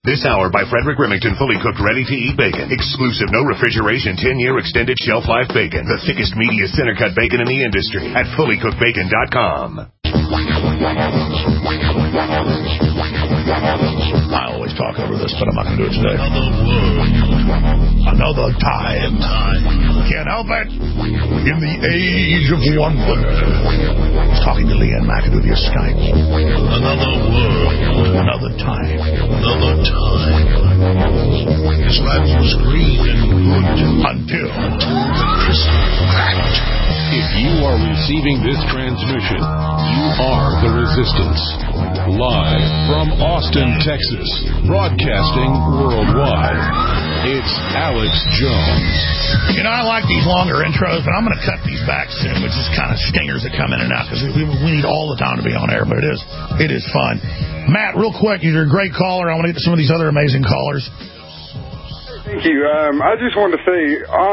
This hour by Frederick Remington, fully cooked, ready-to-eat bacon. Exclusive, no refrigeration, 10-year extended shelf life bacon. The thickest, meatiest center-cut bacon in the industry at fullycookedbacon.com. I always talk over this, but I'm not going to do it today. Another time. Can't help it. In the age of wonder. I was talking to Leanne McAdoo via Skype. Another world. Another time. Another time. His life was green and good until the crystal cracked. If you are receiving this transmission, you are the Resistance. Live from Austin, Texas, broadcasting worldwide, it's Alex Jones. You know, I like these longer intros, but I'm going to cut these back soon, which is kind of stingers that come in and out, because we need all the time to be on air, but it is fun. Matt, real quick, you're a great caller. I want to get to some of these other amazing callers. Thank you. I just wanted to say,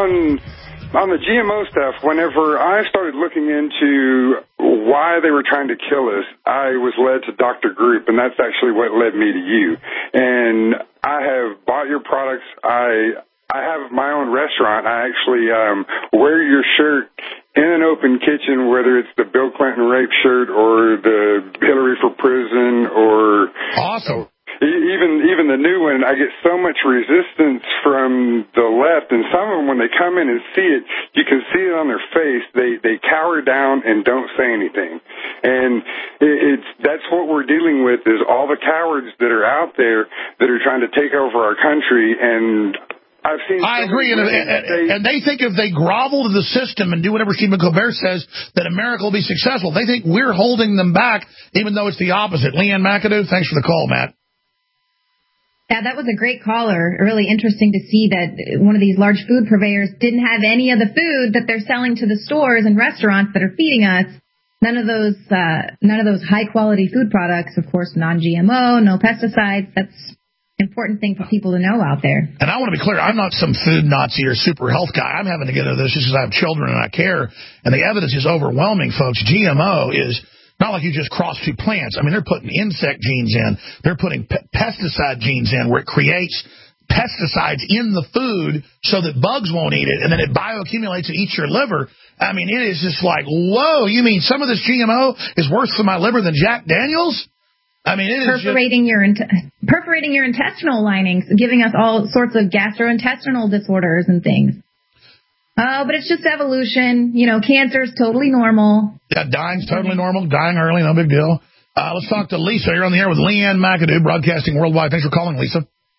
on the GMO stuff, whenever I started looking into why they were trying to kill us, I was led to Dr. Group, and that's actually what led me to you. And I have bought your products. I have my own restaurant. I actually wear your shirt in an open kitchen, whether it's the Bill Clinton rape shirt or the Hillary for prison or... Awesome. Even the new one, I get so much resistance from the left, and some of them, when they come in and see it, you can see it on their face. They cower down and don't say anything. And that's what we're dealing with, is all the cowards that are out there that are trying to take over our country. And I've seen... I agree, and they think if they grovel to the system and do whatever Stephen Colbert says, that America will be successful. They think we're holding them back, even though it's the opposite. Leanne McAdoo, thanks for the call, Matt. Yeah, that was a great caller. Really interesting to see that one of these large food purveyors didn't have any of the food that they're selling to the stores and restaurants that are feeding us. None of those high quality food products, of course, non-GMO, no pesticides. That's an important thing for people to know out there. And I want to be clear, I'm not some food Nazi or super health guy. I'm having to get into this just because I have children and I care. And the evidence is overwhelming, folks. GMO is not like you just cross two plants. I mean, they're putting insect genes in. They're putting pesticide genes in where it creates pesticides in the food so that bugs won't eat it, and then it bioaccumulates and eats your liver. I mean, it is just like, whoa, you mean some of this GMO is worse for my liver than Jack Daniels? I mean, it is perforating your intestinal linings, giving us all sorts of gastrointestinal disorders and things. Oh, but it's just evolution. You know, cancer is totally normal. Yeah, dying's totally normal. Dying early, no big deal. Let's talk to Lisa. You're on the air with Leanne McAdoo, broadcasting worldwide. Thanks for calling, Lisa.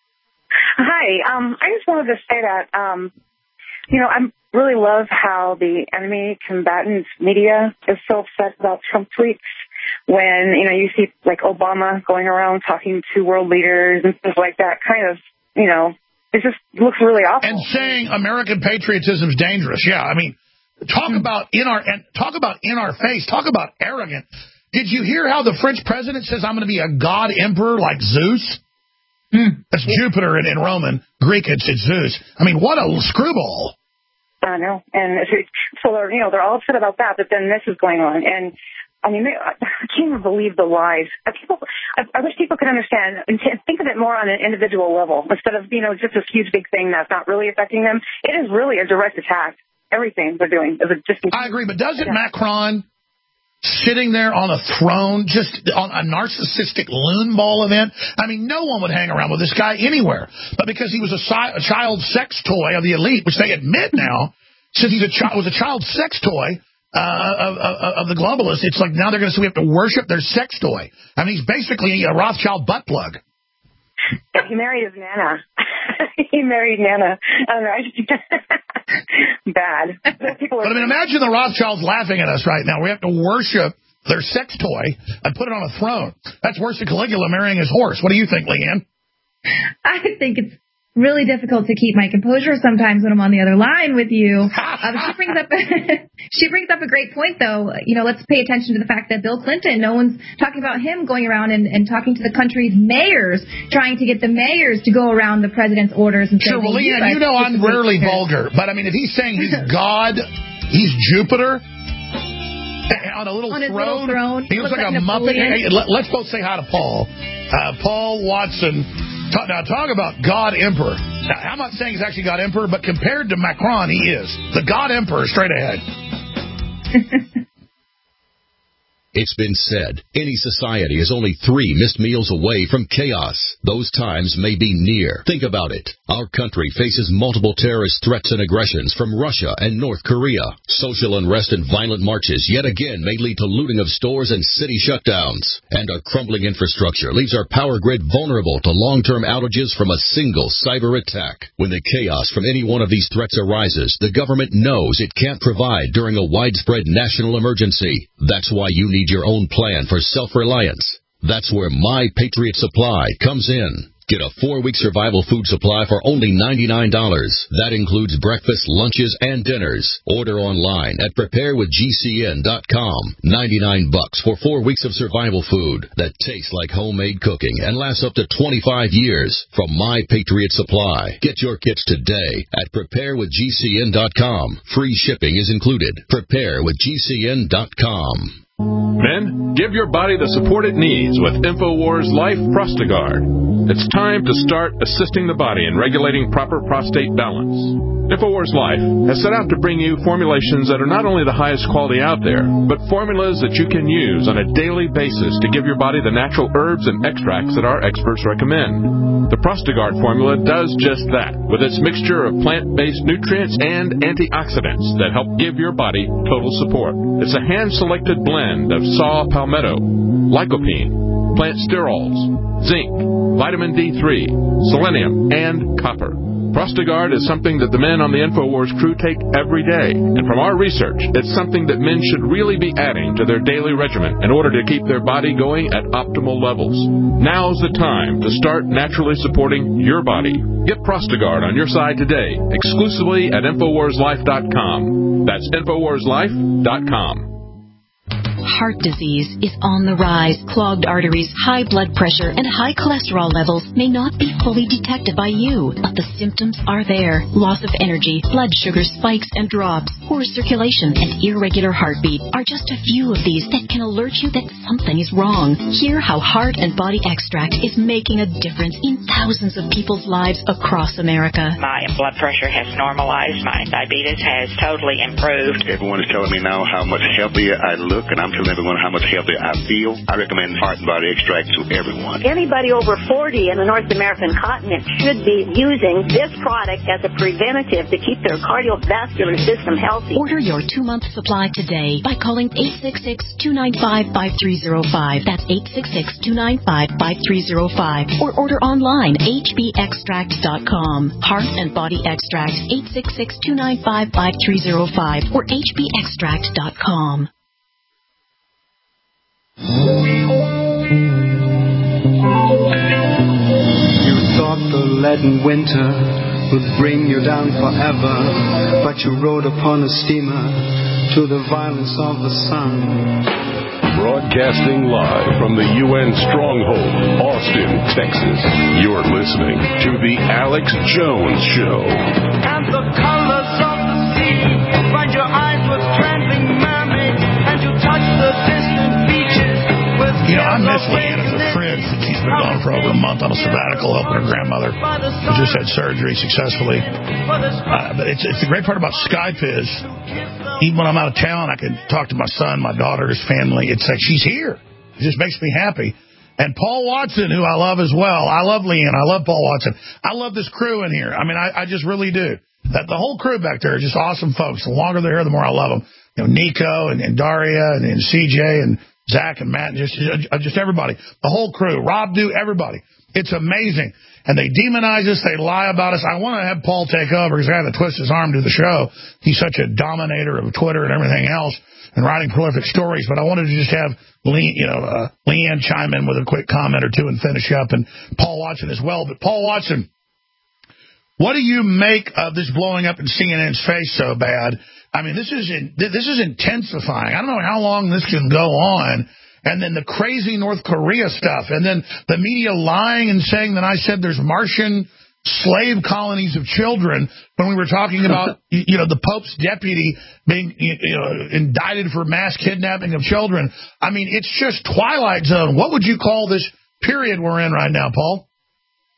Hi. I just wanted to say that, I really love how the enemy combatant media is so upset about Trump tweets when, you see, like, Obama going around talking to world leaders and stuff like that, kind of, it just looks really awful. And saying American patriotism is dangerous. Yeah, I mean, talk about in our face. Talk about arrogant. Did you hear how the French president says I'm going to be a god emperor like Zeus? That's Jupiter in Roman. Greek, it's Zeus. I mean, what a screwball. I know. And so they're all upset about that, but then this is going on. And I mean, I can't even believe the lies. I wish people could understand and think of it more on an individual level instead of, just this huge big thing that's not really affecting them. It is really a direct attack. Everything they're doing is just... I agree, but doesn't Macron sitting there on a throne, just on a narcissistic loon ball event? I mean, no one would hang around with this guy anywhere. But because he was a child sex toy of the elite, which they admit now, since he was a child sex toy, of the globalists, it's like now they're going to say we have to worship their sex toy. I mean, he's basically a Rothschild butt plug. Yeah, he married his Nana. He married Nana. I don't know. Bad. But I mean, imagine the Rothschilds laughing at us right now. We have to worship their sex toy and put it on a throne. That's worse than Caligula marrying his horse. What do you think, Leanne? I think it's really difficult to keep my composure sometimes when I'm on the other line with you. She brings up a great point, though. Let's pay attention to the fact that Bill Clinton, no one's talking about him going around and talking to the country's mayors, trying to get the mayors to go around the president's orders. And sure, well, Leanne, I'm rarely vulgar, but I mean, if he's saying he's God, he's Jupiter, on a little throne, he looks like a Muppet. Hey, let's both say hi to Paul. Paul Watson Now, talk about God Emperor. Now, I'm not saying he's actually God Emperor, but compared to Macron, he is. The God Emperor straight ahead. It's been said, any society is only 3 missed meals away from chaos. Those times may be near. Think about it. Our country faces multiple terrorist threats and aggressions from Russia and North Korea. Social unrest and violent marches yet again may lead to looting of stores and city shutdowns. And our crumbling infrastructure leaves our power grid vulnerable to long-term outages from a single cyber attack. When the chaos from any one of these threats arises, the government knows it can't provide during a widespread national emergency. That's why you need your own plan for self-reliance. That's where My Patriot Supply comes in. Get a 4-week survival food supply for only $99. That includes breakfast, lunches, and dinners. Order online at preparewithgcn.com. $99 for 4 weeks of survival food that tastes like homemade cooking and lasts up to 25 years from My Patriot Supply. Get your kits today at preparewithgcn.com. Free shipping is included. Preparewithgcn.com. Men, give your body the support it needs with InfoWars Life Prostagard. It's time to start assisting the body in regulating proper prostate balance. InfoWars Life has set out to bring you formulations that are not only the highest quality out there, but formulas that you can use on a daily basis to give your body the natural herbs and extracts that our experts recommend. The Prostagard formula does just that, with its mixture of plant-based nutrients and antioxidants that help give your body total support. It's a hand-selected blend of saw palmetto, lycopene, plant sterols, zinc, vitamin D3, selenium, and copper. Prostagard is something that the men on the InfoWars crew take every day. And from our research, it's something that men should really be adding to their daily regimen in order to keep their body going at optimal levels. Now's the time to start naturally supporting your body. Get Prostagard on your side today, exclusively at InfoWarsLife.com. That's InfoWarsLife.com. Heart disease is on the rise. Clogged arteries, high blood pressure, and high cholesterol levels may not be fully detected by you, but the symptoms are there. Loss of energy, blood sugar spikes and drops, poor circulation, and irregular heartbeat are just a few of these that can alert you that something is wrong. Hear how Heart and Body Extract is making a difference in thousands of people's lives across America. My blood pressure has normalized. My diabetes has totally improved. Everyone is telling me now how much healthier I look, and I'm telling everyone how much healthier I feel. I recommend Heart and Body Extract to everyone. Anybody over 40 in the North American continent should be using this product as a preventative to keep their cardiovascular system healthy. Order your 2-month supply today by calling 866-295-5305. That's 866-295-5305. Or order online, hbextract.com. Heart and Body Extract, 866-295-5305 or hbextract.com. You thought the leaden winter would bring you down forever, but you rode upon a steamer to the violence of the sun. Broadcasting live from the UN Stronghold, Austin, Texas. You're listening to The Alex Jones Show. And the colors of the sea find your eyes with trembling mermaids, and you touch the distant beaches with I miss Leanna for Fridge. She's been gone for over a month on a sabbatical helping her grandmother, who just had surgery successfully. But it's the great part about Skype is, even when I'm out of town, I can talk to my son, my daughter, his family. It's like she's here. It just makes me happy. And Paul Watson, who I love as well. I love Leanna. I love Paul Watson. I love this crew in here. I mean, I just really do. That the whole crew back there are just awesome folks. The longer they're here, the more I love them. Nico and Daria and CJ and Zach and Matt and just everybody. The whole crew. Rob Do, everybody. It's amazing. And they demonize us. They lie about us. I want to have Paul take over because I had to twist his arm to the show. He's such a dominator of Twitter and everything else and writing prolific stories. But I wanted to just have Leanne chime in with a quick comment or two and finish up, and Paul Watson as well. But Paul Watson, what do you make of this blowing up in CNN's face so bad? I mean, this is intensifying. I don't know how long this can go on. And then the crazy North Korea stuff. And then the media lying and saying that I said there's Martian slave colonies of children when we were talking about, the Pope's deputy being, indicted for mass kidnapping of children. I mean, it's just Twilight Zone. What would you call this period we're in right now, Paul?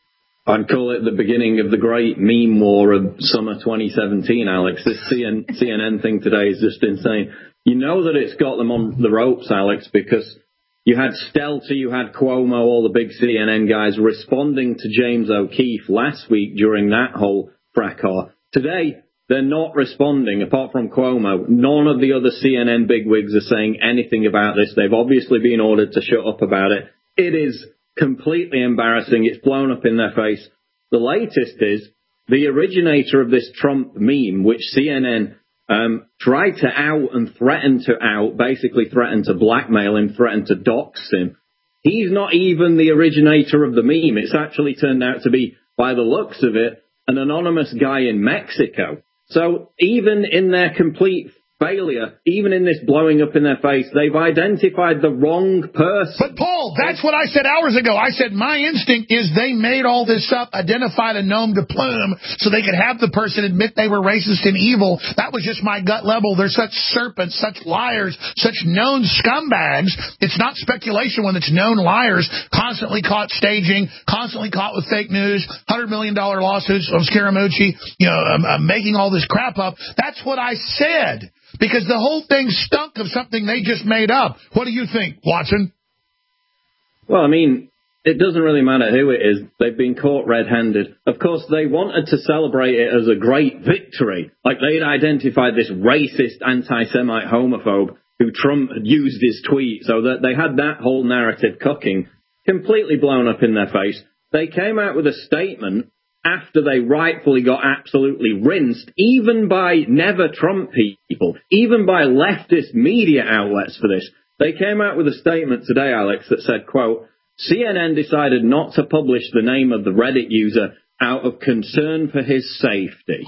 I'd call it the beginning of the great meme war of summer 2017, Alex. This CNN thing today is just insane. You know that it's got them on the ropes, Alex, because you had Stelter, you had Cuomo, all the big CNN guys responding to James O'Keefe last week during that whole fracas. Today, they're not responding, apart from Cuomo. None of the other CNN bigwigs are saying anything about this. They've obviously been ordered to shut up about it. It is completely embarrassing. It's blown up in their face. The latest is the originator of this Trump meme, which CNN tried to out and threatened to out, basically threatened to blackmail him, threatened to dox him. He's not even the originator of the meme. It's actually turned out to be, by the looks of it, an anonymous guy in Mexico. So even in their complete failure, even in this blowing up in their face, they've identified the wrong person. But, Paul, that's what I said hours ago. I said my instinct is they made all this up, identified a nom de plume, so they could have the person admit they were racist and evil. That was just my gut level. They're such serpents, such liars, such known scumbags. It's not speculation when it's known liars, constantly caught staging, constantly caught with fake news, $100 million lawsuits of Scaramucci, making all this crap up. That's what I said. Because the whole thing stunk of something they just made up. What do you think, Watson? Well, I mean, it doesn't really matter who it is. They've been caught red-handed. Of course, they wanted to celebrate it as a great victory. Like they'd identified this racist, anti-Semite homophobe who Trump had used his tweet, so that they had that whole narrative cooking, completely blown up in their face. They came out with a statement after they rightfully got absolutely rinsed, even by never Trump people, even by leftist media outlets for this. They came out with a statement today, Alex, that said, quote, CNN decided not to publish the name of the Reddit user out of concern for his safety.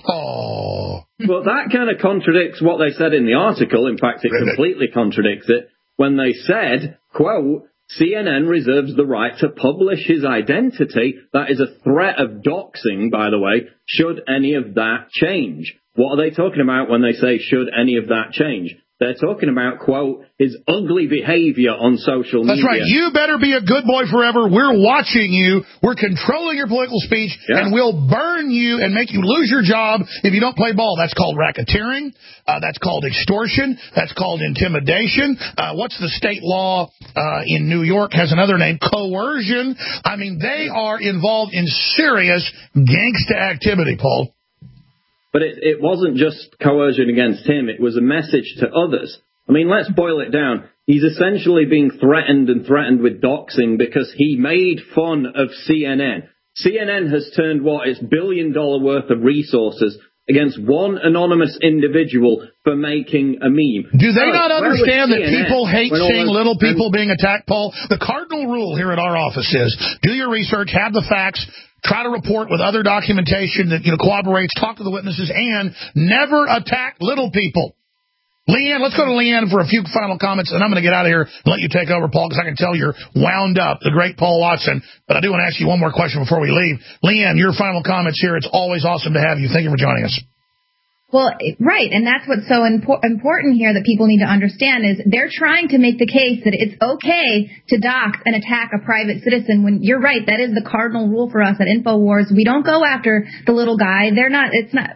Oh. Well, that kind of contradicts what they said in the article. In fact, it completely contradicts it when they said, quote, CNN reserves the right to publish his identity. That is a threat of doxing, by the way, should any of that change. What are they talking about when they say, should any of that change? They're talking about, quote, his ugly behavior on social media. That's right. You better be a good boy forever. We're watching you. We're controlling your political speech, and we'll burn you and make you lose your job if you don't play ball. That's called racketeering. That's called extortion. That's called intimidation. What's the state law in New York has another name, coercion. I mean, they are involved in serious gangsta activity, Paul. But it wasn't just coercion against him. It was a message to others. I mean, let's boil it down. He's essentially being threatened with doxing because he made fun of CNN. CNN has turned its $1 billion worth of resources against one anonymous individual for making a meme. Do they not understand that people hate seeing little people being attacked, Paul? The cardinal rule here at our office is do your research, have the facts, try to report with other documentation that corroborates, talk to the witnesses, and never attack little people. Leanne, let's go to Leanne for a few final comments, and I'm going to get out of here and let you take over, Paul, because I can tell you're wound up, the great Paul Watson. But I do want to ask you one more question before we leave. Leanne, your final comments here. It's always awesome to have you. Thank you for joining us. Well, right, and that's what's so important here that people need to understand is they're trying to make the case that it's okay to dox and attack a private citizen when you're right, that is the cardinal rule for us at InfoWars. We don't go after the little guy. They're not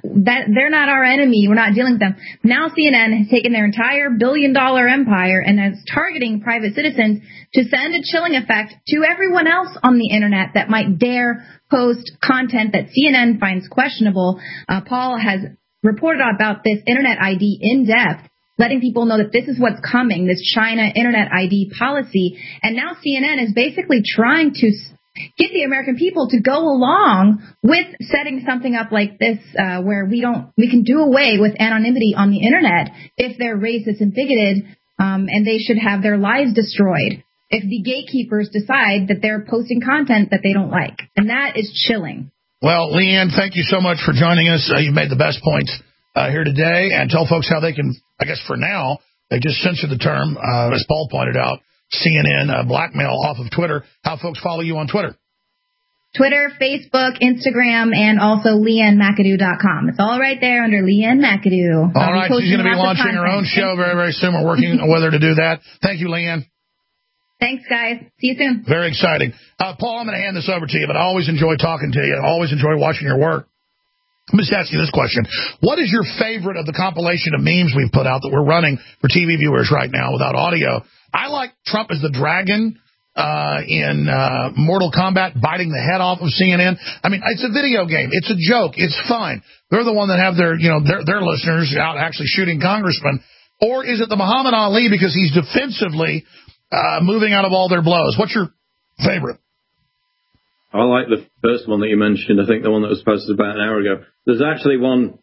our enemy. We're not dealing with them. Now CNN has taken their entire $1 billion empire and is targeting private citizens to send a chilling effect to everyone else on the internet that might dare post content that CNN finds questionable. Paul has reported about this Internet ID in depth, letting people know that this is what's coming, this China Internet ID policy. And now CNN is basically trying to get the American people to go along with setting something up like this where we can do away with anonymity on the Internet if they're racist and bigoted, and they should have their lives destroyed if the gatekeepers decide that they're posting content that they don't like. And that is chilling. Well, Leanne, thank you so much for joining us. You've made the best points here today. And tell folks how they can, I guess for now, they just censored the term, as Paul pointed out, CNN blackmail off of Twitter. How folks follow you on Twitter? Twitter, Facebook, Instagram, and also LeanneMcAdoo.com. It's all right there under Leanne McAdoo. All right, she's going to be launching her own show very, very soon. We're working with her to do that. Thank you, Leanne. Thanks, guys. See you soon. Very exciting. Paul, I'm going to hand this over to you, but I always enjoy talking to you. I always enjoy watching your work. Let me just ask you this question. What is your favorite of the compilation of memes we've put out that we're running for TV viewers right now without audio? I like Trump as the dragon in Mortal Kombat biting the head off of CNN. I mean, it's a video game. It's a joke. It's fun. They're the one that have their listeners out actually shooting congressmen. Or is it the Muhammad Ali because he's defensively moving out of all their blows? What's your favorite? I like the first one that you mentioned. I think the one that was posted about an hour ago. There's actually one,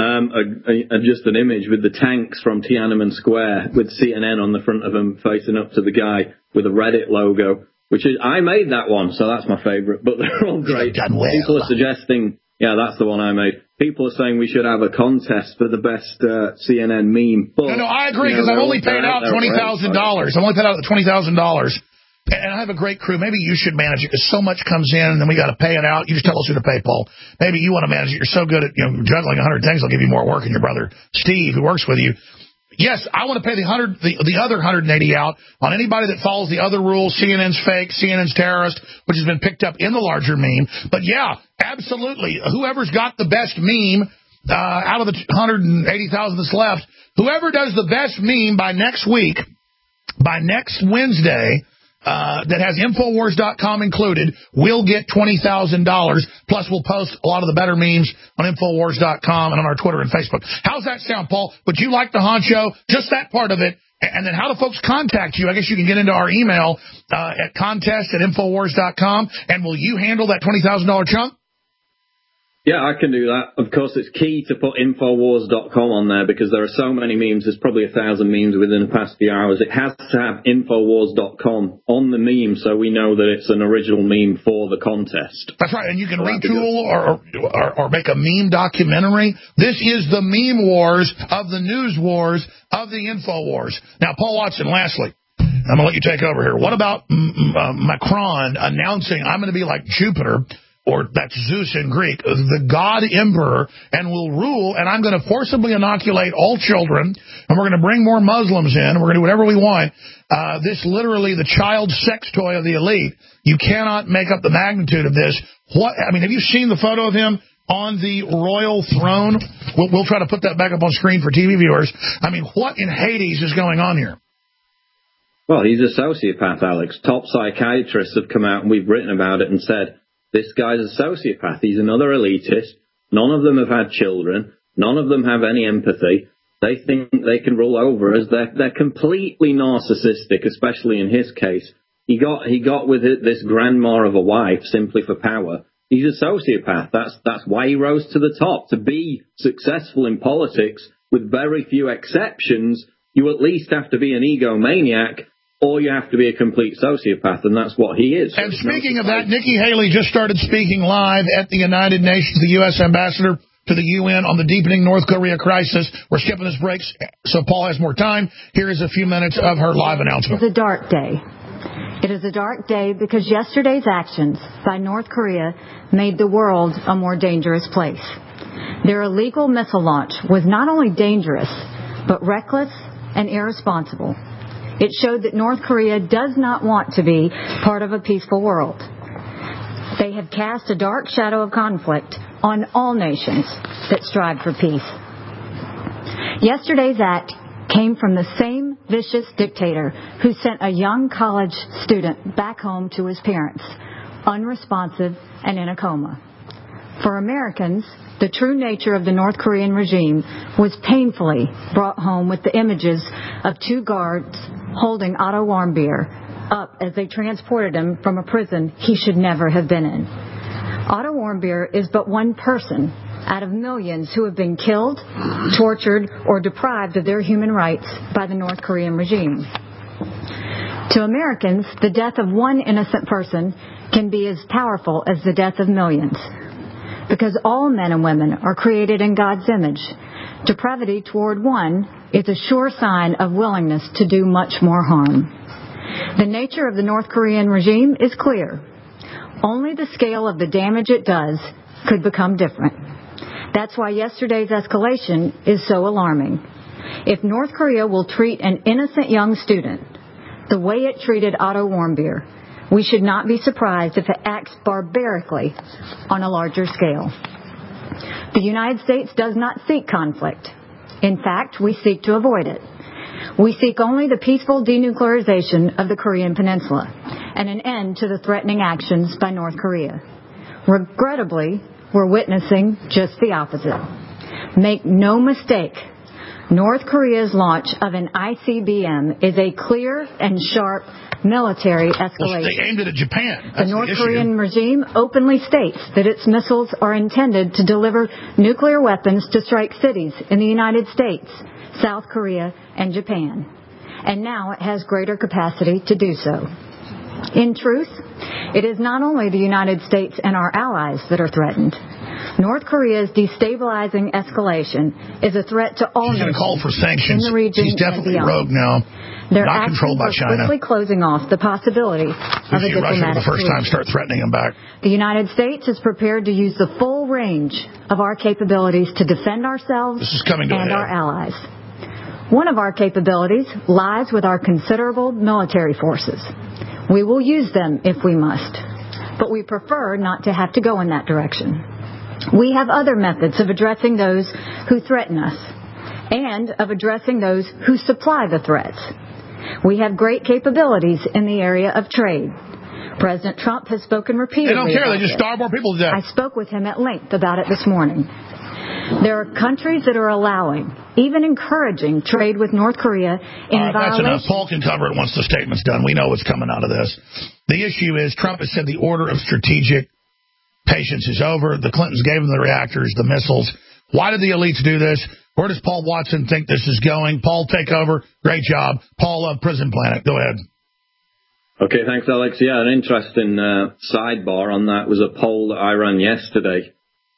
just an image with the tanks from Tiananmen Square with CNN on the front of them facing up to the guy with a Reddit logo, which is, I made that one, so that's my favorite. But they're all great. People are suggesting, yeah, that's the one I made. People are saying we should have a contest for the best CNN meme. But, no, I agree, because I've only paid out $20,000. I've only paid out $20,000. And I have a great crew. Maybe you should manage it, because so much comes in, and then we got to pay it out. You just tell us who to pay, Paul. Maybe you want to manage it. You're so good at juggling 100 things. I'll give you more work, and your brother Steve, who works with you. Yes, I want to pay the other 180 out on anybody that follows the other rules. CNN's fake, CNN's terrorist, which has been picked up in the larger meme. But yeah, absolutely. Whoever's got the best meme out of the 180,000 that's left, whoever does the best meme by next week, by next Wednesday, that has Infowars.com included, will get $20,000. Plus, we'll post a lot of the better memes on Infowars.com and on our Twitter and Facebook. How's that sound, Paul? Would you like the honcho? Just that part of it. And then how do folks contact you? I guess you can get into our email at contest@Infowars.com. And will you handle that $20,000 chunk? Yeah, I can do that. Of course, it's key to put Infowars.com on there because there are so many memes. There's probably 1,000 memes within the past few hours. It has to have Infowars.com on the meme so we know that it's an original meme for the contest. That's right, and you can retool or make a meme documentary. This is the meme wars of the news wars of the Infowars. Now, Paul Watson, lastly, I'm going to let you take over here. What about Macron announcing I'm going to be like Jupiter, or that's Zeus in Greek, the God Emperor, and will rule, and I'm going to forcibly inoculate all children, and we're going to bring more Muslims in, and we're going to do whatever we want. This literally the child sex toy of the elite. You cannot make up the magnitude of this. Have you seen the photo of him on the royal throne? We'll try to put that back up on screen for TV viewers. I mean, what in Hades is going on here? Well, he's a sociopath, Alex. Top psychiatrists have come out, and we've written about it and said, this guy's a sociopath. He's another elitist. None of them have had children. None of them have any empathy. They think they can rule over us. They're completely narcissistic, especially in his case. He got with this grandma of a wife simply for power. He's a sociopath. That's why he rose to the top. To be successful in politics, with very few exceptions, you at least have to be an egomaniac, or you have to be a complete sociopath, and that's what he is. And speaking of that, Nikki Haley just started speaking live at the United Nations, the U.S. ambassador to the UN on the deepening North Korea crisis. We're skipping this break, so Paul has more time. Here is a few minutes of her live announcement. It's a dark day. It is a dark day because yesterday's actions by North Korea made the world a more dangerous place. Their illegal missile launch was not only dangerous, but reckless and irresponsible. It showed that North Korea does not want to be part of a peaceful world. They have cast a dark shadow of conflict on all nations that strive for peace. Yesterday's act came from the same vicious dictator who sent a young college student back home to his parents, unresponsive and in a coma. For Americans, the true nature of the North Korean regime was painfully brought home with the images of two guards holding Otto Warmbier up as they transported him from a prison he should never have been in. Otto Warmbier is but one person out of millions who have been killed, tortured, or deprived of their human rights by the North Korean regime. To Americans, the death of one innocent person can be as powerful as the death of millions. Because all men and women are created in God's image, depravity toward one is a sure sign of willingness to do much more harm. The nature of the North Korean regime is clear. Only the scale of the damage it does could become different. That's why yesterday's escalation is so alarming. If North Korea will treat an innocent young student, the way it treated Otto Warmbier, we should not be surprised if it acts barbarically on a larger scale. The United States does not seek conflict. In fact, we seek to avoid it. We seek only the peaceful denuclearization of the Korean Peninsula and an end to the threatening actions by North Korea. Regrettably, we're witnessing just the opposite. Make no mistake, North Korea's launch of an ICBM is a clear and sharp military escalation. Well, they aimed it at Japan. That's the North Korean regime openly states that its missiles are intended to deliver nuclear weapons to strike cities in the United States, South Korea, and Japan. And now it has greater capacity to do so. In truth, it is not only the United States and our allies that are threatened. North Korea's destabilizing escalation is a threat to all nations call for sanctions. in the region. He's definitely and beyond. rogue now. Their not controlled by actions China. are quickly closing off the possibility of a Russia for diplomatic the first time solution. start threatening him back. The United States is prepared to use the full range of our capabilities to defend ourselves and our allies. One of our capabilities lies with our considerable military forces. We will use them if we must, but we prefer not to have to go in that direction. We have other methods of addressing those who threaten us and of addressing those who supply the threats. We have great capabilities in the area of trade. President Trump has spoken repeatedly. They don't care. About They just this. starve more people to death. I spoke with him at length about it this morning. There are countries that are allowing, even encouraging, trade with North Korea in That's enough. violation. Paul can cover it once the statement's done. We know what's coming out of this. The issue is Trump has said the order of strategic patience is over. The Clintons gave them the reactors, the missiles. Why did the elites do this? Where does Paul Watson think this is going? Paul, take over. Great job. Paul, Prison Planet. Go ahead. Okay, thanks, Alex. Yeah, an interesting sidebar on that was a poll that I ran yesterday.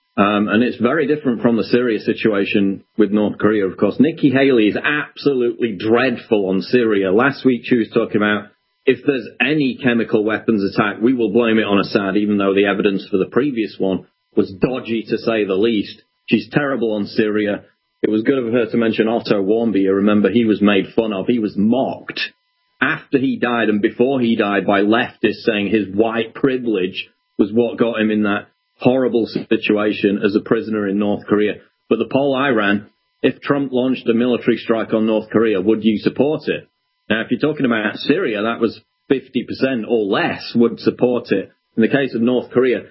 And it's very different from the Syria situation with North Korea, of course. Nikki Haley is absolutely dreadful on Syria. Last week she was talking about if there's any chemical weapons attack, we will blame it on Assad, even though the evidence for the previous one was dodgy, to say the least. She's terrible on Syria. It was good of her to mention Otto Warmbier. Remember, he was made fun of. He was mocked after he died and before he died by leftists saying his white privilege was what got him in that horrible situation as a prisoner in North Korea. But the poll I ran, if Trump launched a military strike on North Korea, would you support it? Now, if you're talking about Syria, that was 50% or less would support it. In the case of North Korea,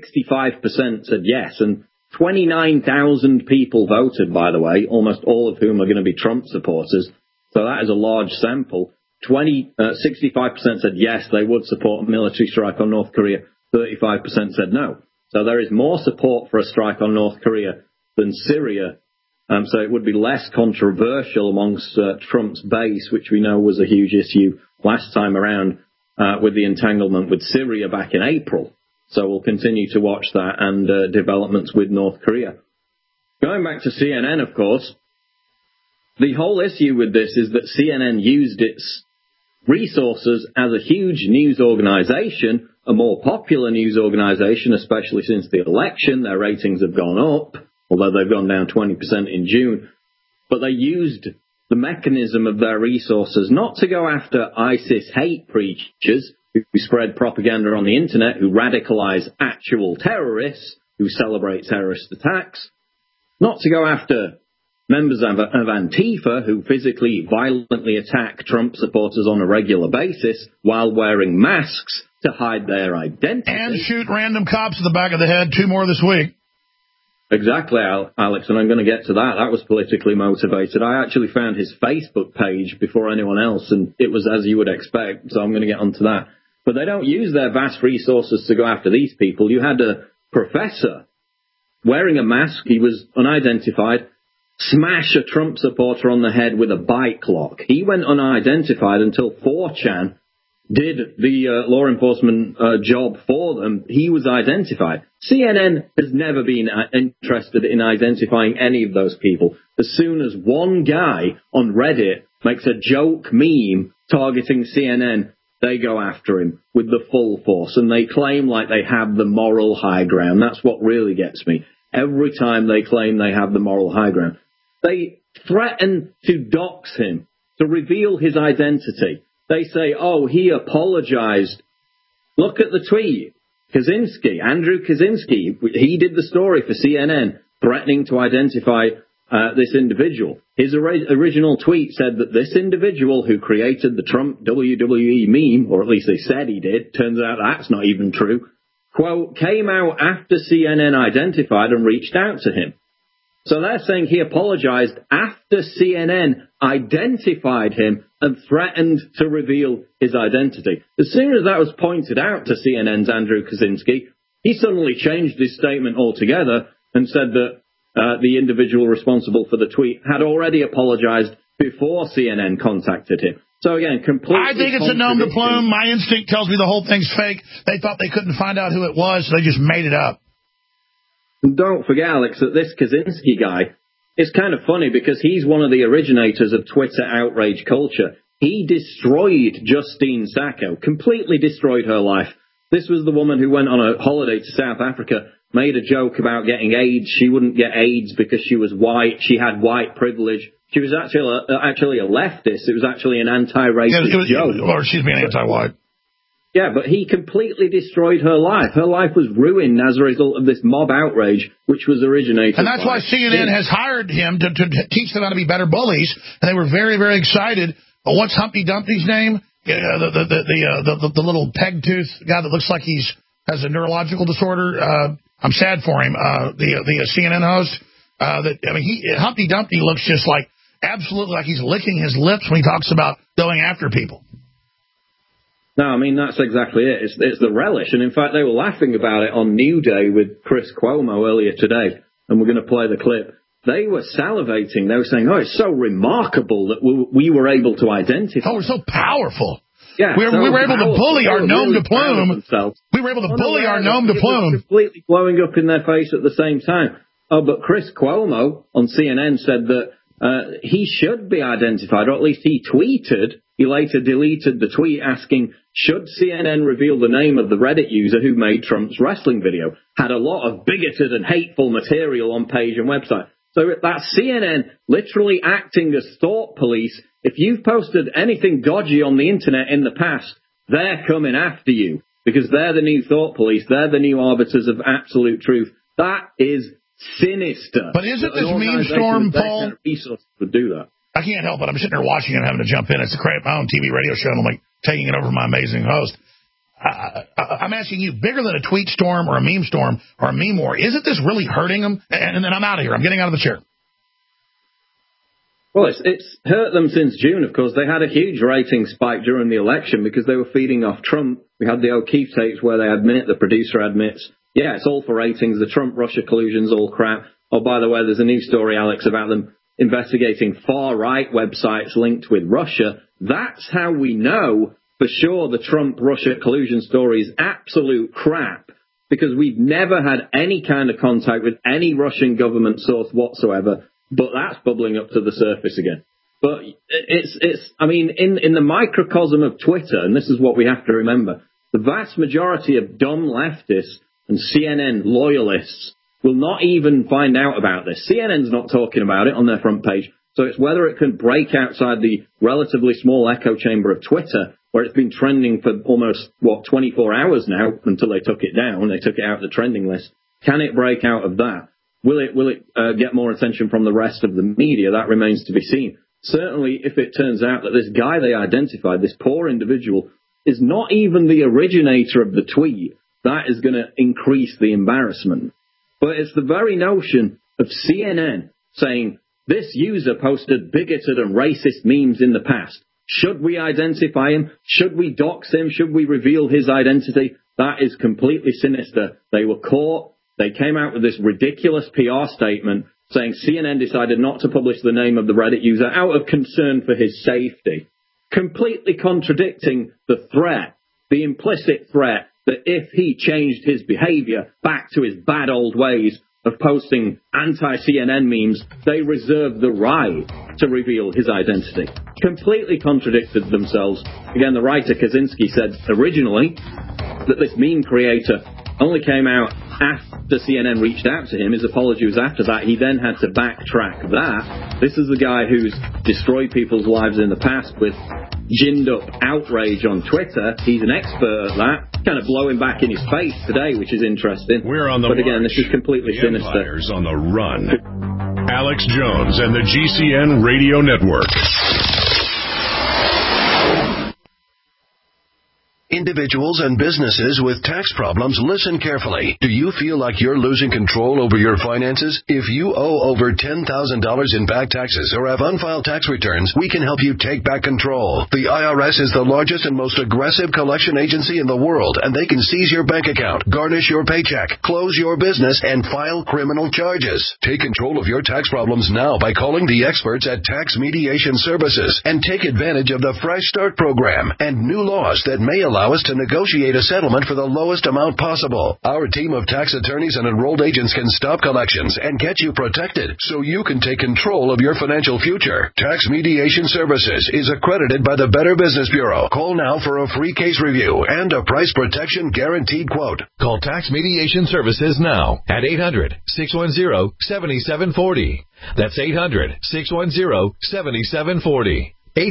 65% said yes, and 29,000 people voted, by the way, almost all of whom are going to be Trump supporters. So that is a large sample. 65% said yes, they would support a military strike on North Korea. 35% said no. So there is more support for a strike on North Korea than Syria. So it would be less controversial amongst Trump's base, which we know was a huge issue last time around with the entanglement with Syria back in April. So we'll continue to watch that and developments with North Korea. Going back to CNN, of course, the whole issue with this is that CNN used its resources as a huge news organization, a more popular news organization, especially since the election. Their ratings have gone up, although they've gone down 20% in June. But they used the mechanism of their resources not to go after ISIS hate preachers who spread propaganda on the internet, who radicalize actual terrorists, who celebrate terrorist attacks, not to go after members of Antifa who physically, violently attack Trump supporters on a regular basis while wearing masks to hide their identity. And shoot random cops in the back of the head. 2 more this week. Exactly, Alex, and I'm going to get to that. That was politically motivated. I actually found his Facebook page before anyone else, and it was as you would expect, so I'm going to get onto that. But they don't use their vast resources to go after these people. You had a professor wearing a mask, he was unidentified, smash a Trump supporter on the head with a bike lock. He went unidentified until 4chan did the law enforcement job for them. He was identified. CNN has never been interested in identifying any of those people. As soon as one guy on Reddit makes a joke meme targeting CNN, they go after him with the full force, and they claim like they have the moral high ground. That's what really gets me. Every time they claim they have the moral high ground, they threaten to dox him, to reveal his identity. they say, oh, he apologized. Look at the tweet. Kaczynski, Andrew Kaczynski, he did the story for CNN, threatening to identify this individual. His original tweet said that this individual who created the Trump WWE meme, or at least they said he did, turns out that's not even true, quote, came out after CNN identified and reached out to him. So they're saying he apologized after CNN identified him and threatened to reveal his identity. As soon as that was pointed out to CNN's Andrew Kaczynski, he suddenly changed his statement altogether and said that the individual responsible for the tweet had already apologized before CNN contacted him. So again, completely. I think it's a nom de plume. My instinct tells me the whole thing's fake. They thought they couldn't find out who it was, so they just made it up. And don't forget, Alex, that this Kaczynski guy is kind of funny because he's one of the originators of Twitter outrage culture. He destroyed Justine Sacco, completely destroyed her life. This was the woman who went on a holiday to South Africa, made a joke about getting AIDS. She wouldn't get AIDS because she was white. She had white privilege. She was actually a leftist. It was actually an anti-racist joke. Or she's being anti-white. Yeah, but he completely destroyed her life. Her life was ruined as a result of this mob outrage, which was originated. And that's why CNN has hired him to teach them how to be better bullies. And they were very, very excited. But what's Humpty Dumpty's name? The little peg tooth guy that looks like has a neurological disorder. I'm sad for him. The CNN host. Humpty Dumpty looks just like absolutely like he's licking his lips when he talks about going after people. No, I mean, that's exactly it. It's the relish. And in fact, they were laughing about it on New Day with Chris Cuomo earlier today. And we're going to play the clip. They were salivating. They were saying, oh, it's so remarkable that we were able to identify. Oh, we're so powerful. Yeah, we were able to bully our nom de plume. We were able to bully our nom de plume. Completely blowing up in their face at the same time. Oh, but Chris Cuomo on CNN said that he should be identified, or at least he tweeted. He later deleted the tweet asking, should CNN reveal the name of the Reddit user who made Trump's wrestling video? Had a lot of bigoted and hateful material on page and website. So that's CNN literally acting as thought police. If you've posted anything dodgy on the internet in the past, they're coming after you because they're the new thought police. They're the new arbiters of absolute truth. That is sinister. But isn't this meme storm, Paul? Resources would do that. I can't help it. I'm sitting there watching it and having to jump in. It's my own TV radio show, and I'm like taking it over my amazing host. I'm asking you, bigger than a tweet storm or a meme storm or a meme war, isn't this really hurting them? And then I'm out of here. I'm getting out of the chair. Well, it's hurt them since June, of course. They had a huge rating spike during the election because they were feeding off Trump. We had the O'Keefe tapes where the producer admits, yeah, it's all for ratings. The Trump-Russia collusion's all crap. Oh, by the way, there's a new story, Alex, about them investigating far-right websites linked with Russia. That's how we know for sure the Trump-Russia collusion story is absolute crap, because we've never had any kind of contact with any Russian government source whatsoever, but that's bubbling up to the surface again. But in the microcosm of Twitter, and this is what we have to remember, the vast majority of dumb leftists and CNN loyalists will not even find out about this. CNN's not talking about it on their front page. So it's whether it can break outside the relatively small echo chamber of Twitter, where it's been trending for almost, 24 hours now until they took it down. They took it out of the trending list. Can it break out of that? Will it get more attention from the rest of the media? That remains to be seen. Certainly, if it turns out that this guy they identified, this poor individual, is not even the originator of the tweet, that is going to increase the embarrassment. But it's the very notion of CNN saying, this user posted bigoted and racist memes in the past. Should we identify him? Should we dox him? Should we reveal his identity? That is completely sinister. They were caught. They came out with this ridiculous PR statement saying CNN decided not to publish the name of the Reddit user out of concern for his safety. Completely contradicting the threat, the implicit threat that if he changed his behavior back to his bad old ways of posting anti-CNN memes, they reserved the right to reveal his identity. Completely contradicted themselves. Again, the writer Kaczynski said originally that this meme creator only came out after CNN reached out to him. His apology was after that. He then had to backtrack that. This is the guy who's destroyed people's lives in the past with ginned up outrage on Twitter. He's an expert at that. Kind of blowing back in his face today, which is interesting. We're on the But again, this is completely the sinister. Empire's on the run. Alex Jones and the GCN Radio Network. Individuals and businesses with tax problems, listen carefully. Do you feel like you're losing control over your finances? If you owe over $10,000 in back taxes or have unfiled tax returns, we can help you take back control. The IRS is the largest and most aggressive collection agency in the world, and they can seize your bank account, garnish your paycheck, close your business, and file criminal charges. Take control of your tax problems now by calling the experts at Tax Mediation Services and take advantage of the Fresh Start program and new laws that may allow us to negotiate a settlement for the lowest amount possible. Our team of tax attorneys and enrolled agents can stop collections and get you protected so you can take control of your financial future. Tax Mediation Services is accredited by the Better Business Bureau. Call now for a free case review and a price protection guaranteed quote. Call Tax Mediation Services now at 800-610-7740. That's 800-610-7740.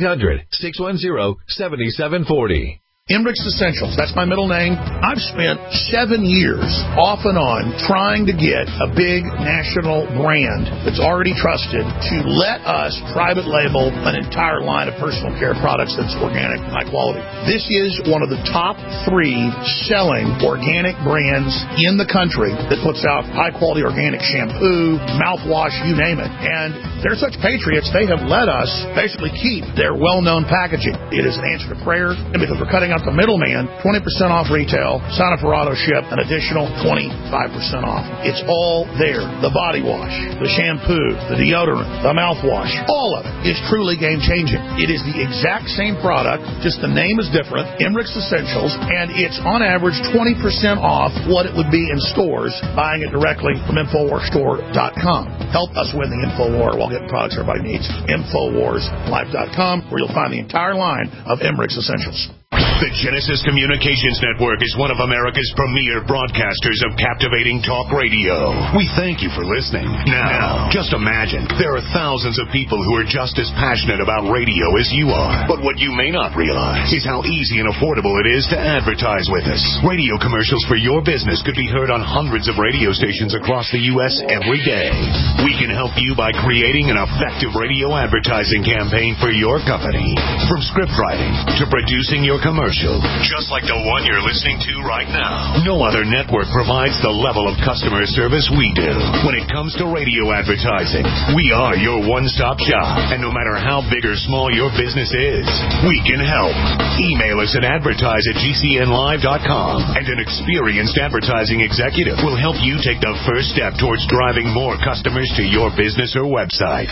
800-610-7740. Emrick's Essentials, that's my middle name. I've spent 7 years off and on trying to get a big national brand that's already trusted to let us private label an entire line of personal care products that's organic and high quality. This is one of the top 3 selling organic brands in the country that puts out high quality organic shampoo, mouthwash, you name it. And they're such patriots, they have let us basically keep their well-known packaging. It is an answer to prayer, and because we're cutting out the middleman, 20% off retail, sign up for auto ship, an additional 25% off. It's all there. The body wash, the shampoo, the deodorant, the mouthwash, all of it is truly game-changing. It is the exact same product, just the name is different, Emrick's Essentials, and it's on average 20% off what it would be in stores buying it directly from InfoWarsStore.com. Help us win the InfoWar while getting products everybody needs. InfoWarsLife.com, where you'll find the entire line of Emrick's Essentials. The Genesis Communications Network is one of America's premier broadcasters of captivating talk radio. We thank you for listening. Now, just imagine, there are thousands of people who are just as passionate about radio as you are. But what you may not realize is how easy and affordable it is to advertise with us. Radio commercials for your business could be heard on hundreds of radio stations across the U.S. every day. We can help you by creating an effective radio advertising campaign for your company. From script writing to producing your commercial, just like the one you're listening to right now. No other network provides the level of customer service we do. When it comes to radio advertising, we are your one-stop shop. And no matter how big or small your business is, we can help. Email us at advertise@gcnlive.com, and an experienced advertising executive will help you take the first step towards driving more customers to your business or website.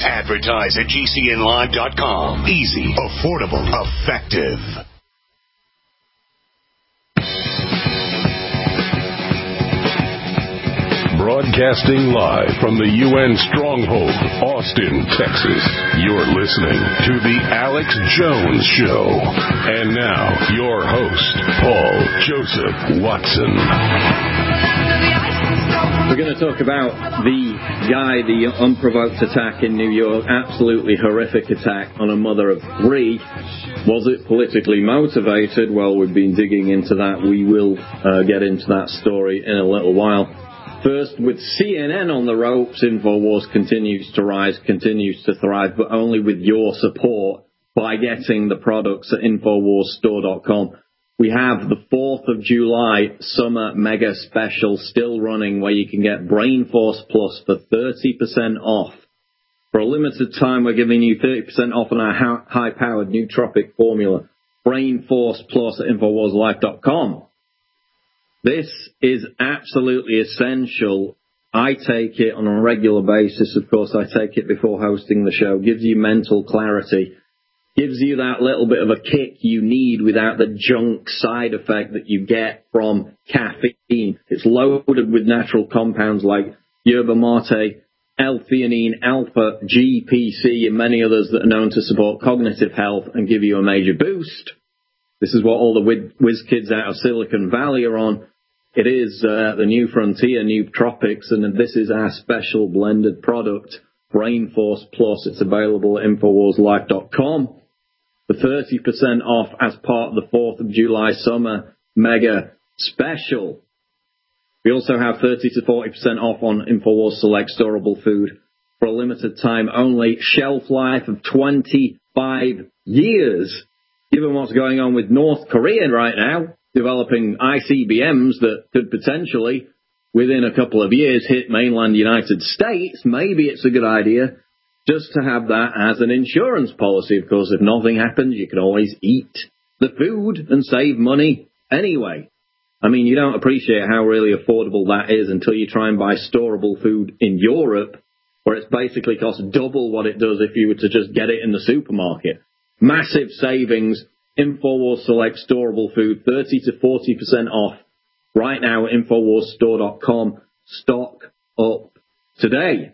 Advertise@gcnlive.com. Easy, affordable, effective. Broadcasting live from the UN Stronghold, Austin, Texas. You're listening to The Alex Jones Show. And now, your host, Paul Joseph Watson. We're going to talk about the unprovoked attack in New York. Absolutely horrific attack on a mother of 3. Was it politically motivated? Well, we've been digging into that. We will get into that story in a little while. First, with CNN on the ropes, InfoWars continues to rise, continues to thrive, but only with your support by getting the products at InfoWarsStore.com. We have the 4th of July Summer Mega Special still running, where you can get BrainForce Plus for 30% off. For a limited time, we're giving you 30% off on our high-powered nootropic formula, BrainForce Plus at InfoWarsLife.com. This is absolutely essential. I take it on a regular basis. Of course, I take it before hosting the show. Gives you mental clarity. Gives you that little bit of a kick you need without the junk side effect that you get from caffeine. It's loaded with natural compounds like yerba mate, L-theanine, alpha, GPC, and many others that are known to support cognitive health and give you a major boost. This is what all the whiz kids out of Silicon Valley are on. It is the New Frontier, Nootropics, and this is our special blended product, Brain Force Plus. It's available at InfoWarsLife.com for 30% off as part of the 4th of July Summer Mega Special. We also have 30 to 40% off on InfoWars Select Storable Food for a limited time only. Shelf life of 25 years. Given what's going on with North Korea right now, developing ICBMs that could potentially, within a couple of years, hit mainland United States, maybe it's a good idea just to have that as an insurance policy. Of course, if nothing happens, you can always eat the food and save money anyway. I mean, you don't appreciate how really affordable that is until you try and buy storable food in Europe, where it's basically costs double what it does if you were to just get it in the supermarket. Massive savings. InfoWars Select Storable Food, 30 to 40% off right now at InfoWarsStore.com. Stock up today.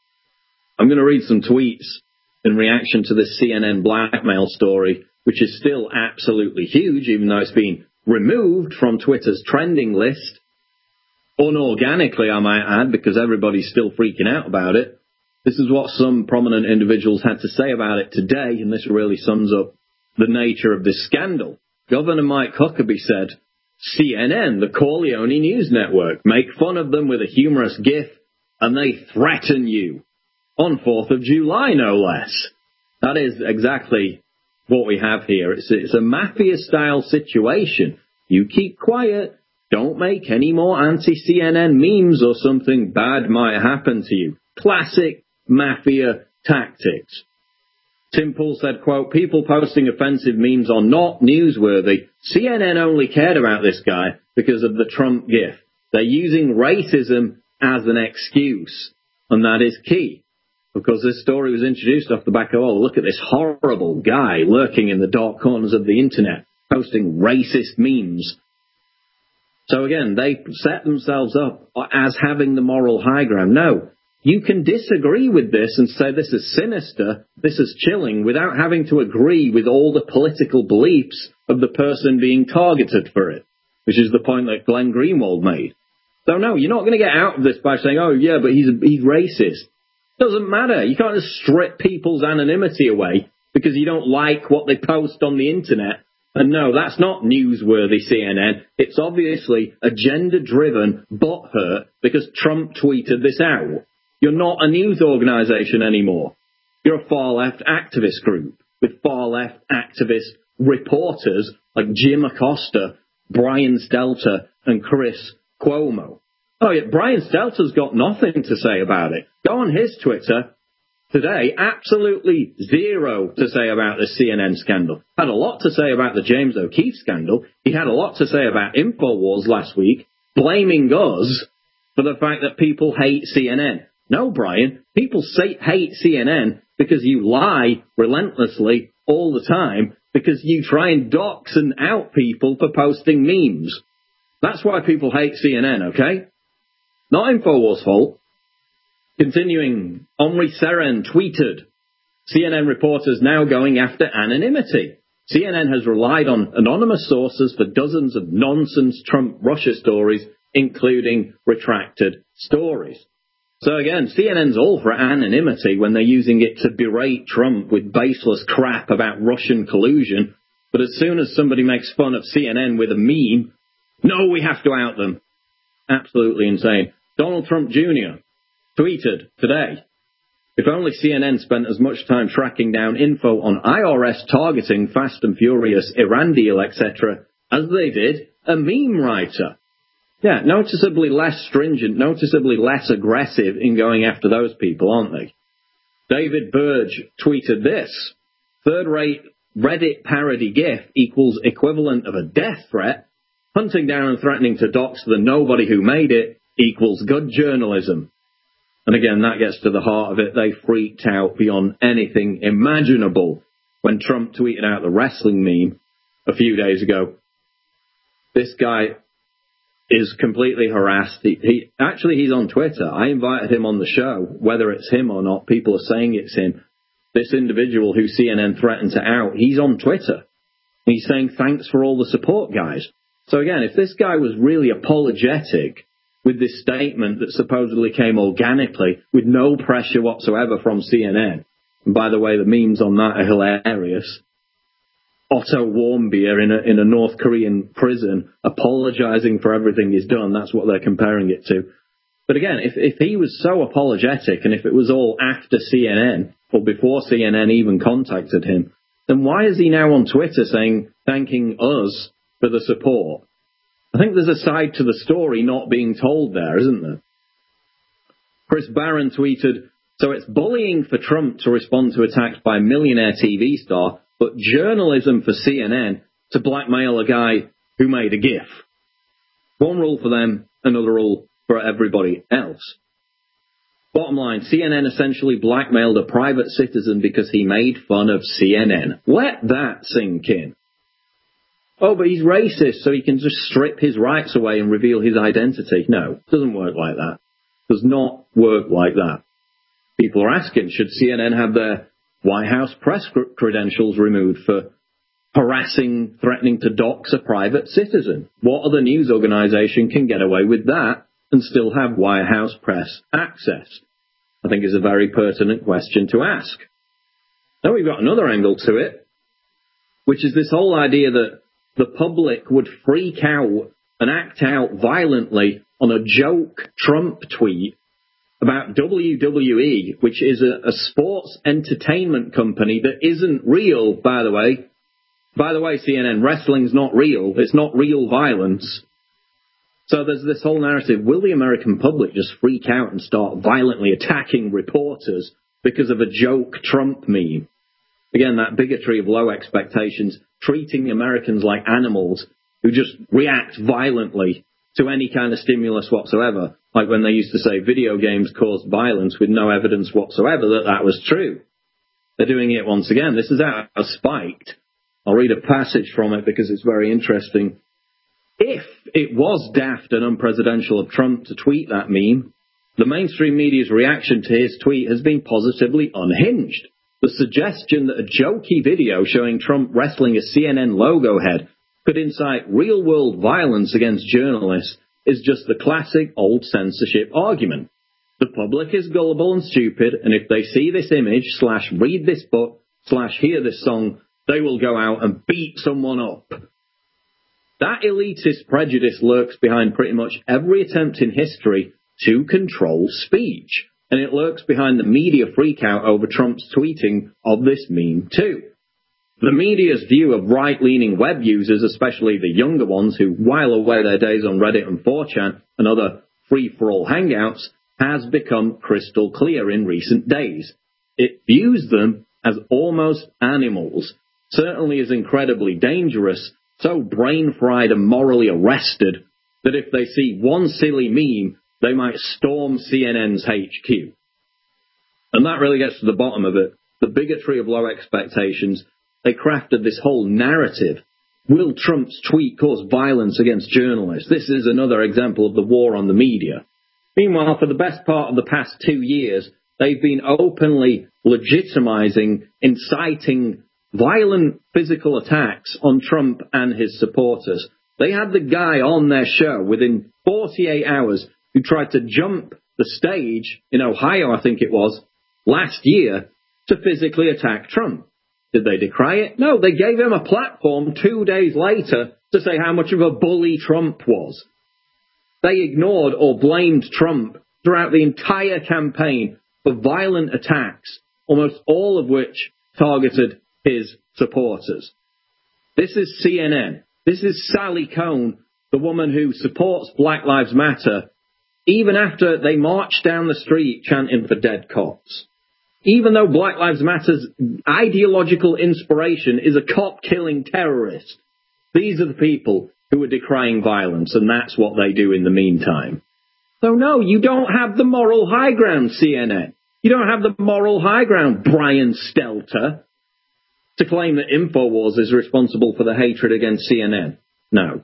I'm going to read some tweets in reaction to this CNN blackmail story, which is still absolutely huge, even though it's been removed from Twitter's trending list. Unorganically, I might add, because everybody's still freaking out about it. This is what some prominent individuals had to say about it today, and this really sums up the nature of this scandal. Governor Mike Huckabee said, CNN, the Corleone News Network, make fun of them with a humorous gif, and they threaten you. On 4th of July, no less. That is exactly what we have here. It's a mafia-style situation. You keep quiet. Don't make any more anti-CNN memes or something bad might happen to you. Classic mafia tactics. Tim Pool said, quote, people posting offensive memes are not newsworthy. CNN only cared about this guy because of the Trump gif. They're using racism as an excuse, and that is key. Because this story was introduced off the back of, oh, look at this horrible guy lurking in the dark corners of the internet, posting racist memes. So again, they set themselves up as having the moral high ground. No, you can disagree with this and say this is sinister, this is chilling, without having to agree with all the political beliefs of the person being targeted for it, which is the point that Glenn Greenwald made. So no, you're not going to get out of this by saying, oh yeah, but he's racist. Doesn't matter. You can't just strip people's anonymity away because you don't like what they post on the internet. And no, that's not newsworthy, CNN. It's obviously agenda-driven butthurt because Trump tweeted this out. You're not a news organization anymore. You're a far-left activist group with far-left activist reporters like Jim Acosta, Brian Stelter, and Chris Cuomo. Oh, yeah, Brian Stelter's got nothing to say about it. Go on his Twitter today, absolutely zero to say about the CNN scandal. Had a lot to say about the James O'Keefe scandal. He had a lot to say about InfoWars last week, blaming us for the fact that people hate CNN. No, Brian, people hate CNN because you lie relentlessly all the time, because you try and dox and out people for posting memes. That's why people hate CNN, okay? Not InfoWars' fault. Continuing, Omri Seren tweeted, CNN reporters now going after anonymity. CNN has relied on anonymous sources for dozens of nonsense Trump-Russia stories, including retracted stories. So again, CNN's all for anonymity when they're using it to berate Trump with baseless crap about Russian collusion. But as soon as somebody makes fun of CNN with a meme, no, we have to out them. Absolutely insane. Donald Trump Jr. tweeted today, if only CNN spent as much time tracking down info on IRS targeting Fast and Furious, Iran deal, etc., as they did a meme writer. Yeah, noticeably less stringent, noticeably less aggressive in going after those people, aren't they? David Burge tweeted this, third-rate Reddit parody GIF equals equivalent of a death threat. Hunting down and threatening to dox the nobody who made it equals good journalism. And again, that gets to the heart of it. They freaked out beyond anything imaginable when Trump tweeted out the wrestling meme a few days ago. This guy is completely harassed. He's on Twitter. I invited him on the show. Whether it's him or not, people are saying it's him. This individual who CNN threatened to out, he's on Twitter. He's saying, thanks for all the support, guys. So again, if this guy was really apologetic with this statement that supposedly came organically with no pressure whatsoever from CNN, and by the way, the memes on that are hilarious. Otto Warmbier in a North Korean prison apologizing for everything he's done. That's what they're comparing it to. But again, if he was so apologetic and if it was all after CNN or before CNN even contacted him, then why is he now on Twitter thanking us for the support? I think there's a side to the story not being told there, isn't there? Chris Barron tweeted, so it's bullying for Trump to respond to attacks by a millionaire TV star, but journalism for CNN to blackmail a guy who made a GIF. One rule for them, another rule for everybody else. Bottom line, CNN essentially blackmailed a private citizen because he made fun of CNN. Let that sink in. Oh, but he's racist, so he can just strip his rights away and reveal his identity. No, it doesn't work like that. It does not work like that. People are asking, should CNN have their White House press credentials removed for harassing, threatening to dox a private citizen? What other news organization can get away with that and still have White House press access? I think is a very pertinent question to ask. Now we've got another angle to it, which is this whole idea that the public would freak out and act out violently on a joke Trump tweet about WWE, which is a sports entertainment company that isn't real, by the way. By the way, CNN, wrestling's not real. It's not real violence. So there's this whole narrative. Will the American public just freak out and start violently attacking reporters because of a joke Trump meme? Again, that bigotry of low expectations, treating the Americans like animals who just react violently to any kind of stimulus whatsoever. Like when they used to say video games caused violence with no evidence whatsoever that that was true. They're doing it once again. This is out of spite. I'll read a passage from it because it's very interesting. If it was daft and unpresidential of Trump to tweet that meme, the mainstream media's reaction to his tweet has been positively unhinged. The suggestion that a jokey video showing Trump wrestling a CNN logo head could incite real-world violence against journalists is just the classic old censorship argument. The public is gullible and stupid, and if they see this image, /read this book, /hear this song, they will go out and beat someone up. That elitist prejudice lurks behind pretty much every attempt in history to control speech. And it lurks behind the media freakout over Trump's tweeting of this meme too. The media's view of right-leaning web users, especially the younger ones who while away their days on Reddit and 4chan and other free-for-all hangouts, has become crystal clear in recent days. It views them as almost animals, certainly as incredibly dangerous, so brain-fried and morally arrested that if they see one silly meme, they might storm CNN's HQ. And that really gets to the bottom of it. The bigotry of low expectations. They crafted this whole narrative. Will Trump's tweet cause violence against journalists? This is another example of the war on the media. Meanwhile, for the best part of the past 2 years, they've been openly legitimizing, inciting violent physical attacks on Trump and his supporters. They had the guy on their show within 48 hours who tried to jump the stage in Ohio, I think it was, last year to physically attack Trump. Did they decry it? No, they gave him a platform 2 days later to say how much of a bully Trump was. They ignored or blamed Trump throughout the entire campaign for violent attacks, almost all of which targeted his supporters. This is CNN. This is Sally Cohn, the woman who supports Black Lives Matter, even after they marched down the street chanting for dead cops. Even though Black Lives Matter's ideological inspiration is a cop-killing terrorist, these are the people who are decrying violence, and that's what they do in the meantime. So no, you don't have the moral high ground, CNN. You don't have the moral high ground, Brian Stelter, to claim that InfoWars is responsible for the hatred against CNN. No.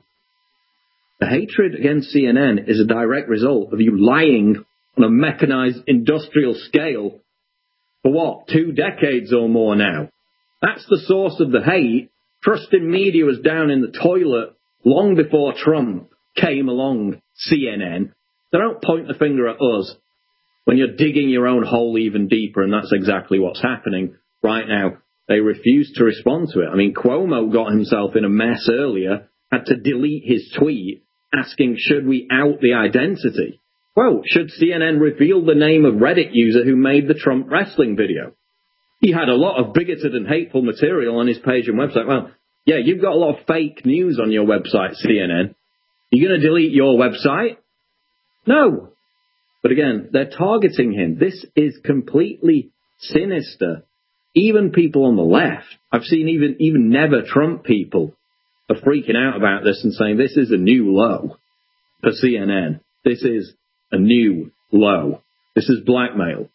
The hatred against CNN is a direct result of you lying on a mechanized industrial scale for what, 2 decades or more now. That's the source of the hate. Trust in media was down in the toilet long before Trump came along, CNN. So don't point the finger at us when you're digging your own hole even deeper, and that's exactly what's happening right now. They refuse to respond to it. I mean, Cuomo got himself in a mess earlier, had to delete his tweet asking, should we out the identity? Well, should CNN reveal the name of Reddit user who made the Trump wrestling video? He had a lot of bigoted and hateful material on his page and website. Well, yeah, you've got a lot of fake news on your website, CNN. You going to delete your website? No. But again, they're targeting him. This is completely sinister. Even people on the left, I've seen even never Trump people are freaking out about this and saying this is a new low for CNN. This is a new low. This is blackmail.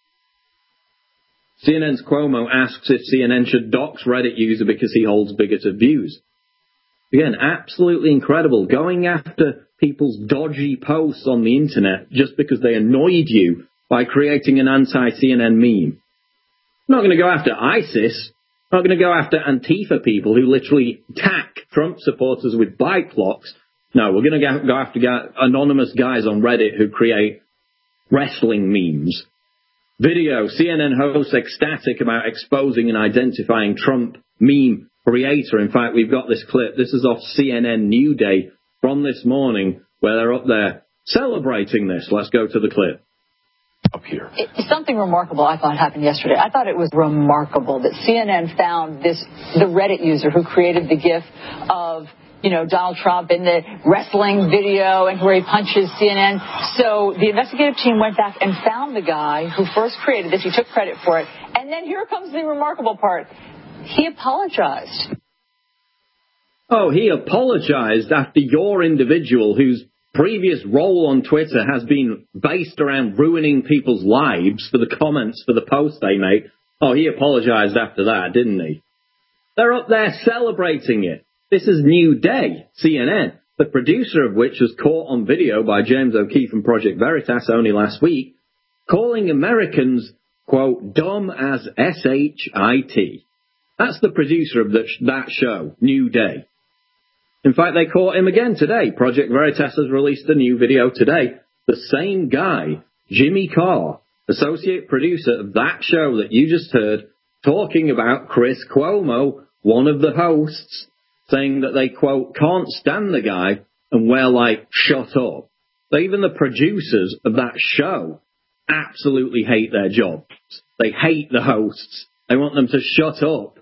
CNN's Cuomo asks if CNN should dox Reddit user because he holds bigoted views. Again, absolutely incredible. Going after people's dodgy posts on the internet just because they annoyed you by creating an anti-CNN meme. I'm not going to go after ISIS. I'm not going to go after Antifa people who literally attack Trump supporters with bike locks. No, we're going to go after anonymous guys on Reddit who create wrestling memes. Video, CNN host ecstatic about exposing and identifying Trump meme creator. In fact, we've got this clip. This is off CNN New Day from this morning where they're up there celebrating this. Let's go to the clip. Up here. Something remarkable I thought happened yesterday. I thought it was remarkable that CNN found the Reddit user who created the GIF of, Donald Trump in the wrestling video and where he punches CNN. So the investigative team went back and found the guy who first created this. He took credit for it. And then here comes the remarkable part. He apologized. Oh, he apologized after your individual whose previous role on Twitter has been based around ruining people's lives for the comments for the posts they make. Oh, he apologized after that, didn't he? They're up there celebrating it. This is New Day, CNN, the producer of which was caught on video by James O'Keefe from Project Veritas only last week, calling Americans, quote, dumb as S-H-I-T. That's the producer of that show, New Day. In fact, they caught him again today. Project Veritas has released a new video today. The same guy, Jimmy Carr, associate producer of that show that you just heard, talking about Chris Cuomo, one of the hosts, saying that they, quote, can't stand the guy, and we're like, shut up. So even the producers of that show absolutely hate their jobs. They hate the hosts. They want them to shut up.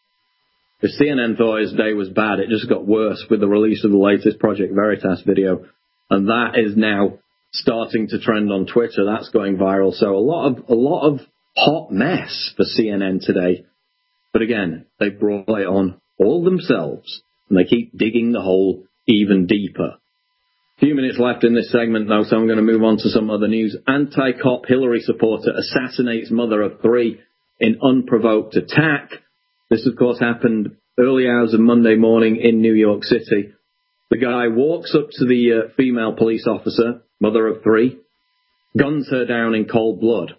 If CNN thought his day was bad, it just got worse with the release of the latest Project Veritas video. And that is now starting to trend on Twitter. That's going viral. So a lot of hot mess for CNN today. But again, they brought it on all themselves. And they keep digging the hole even deeper. A few minutes left in this segment, though, so I'm going to move on to some other news. Anti-cop Hillary supporter assassinates mother of three in unprovoked attack. This, of course, happened early hours of Monday morning in New York City. The guy walks up to the female police officer, mother of three, guns her down in cold blood,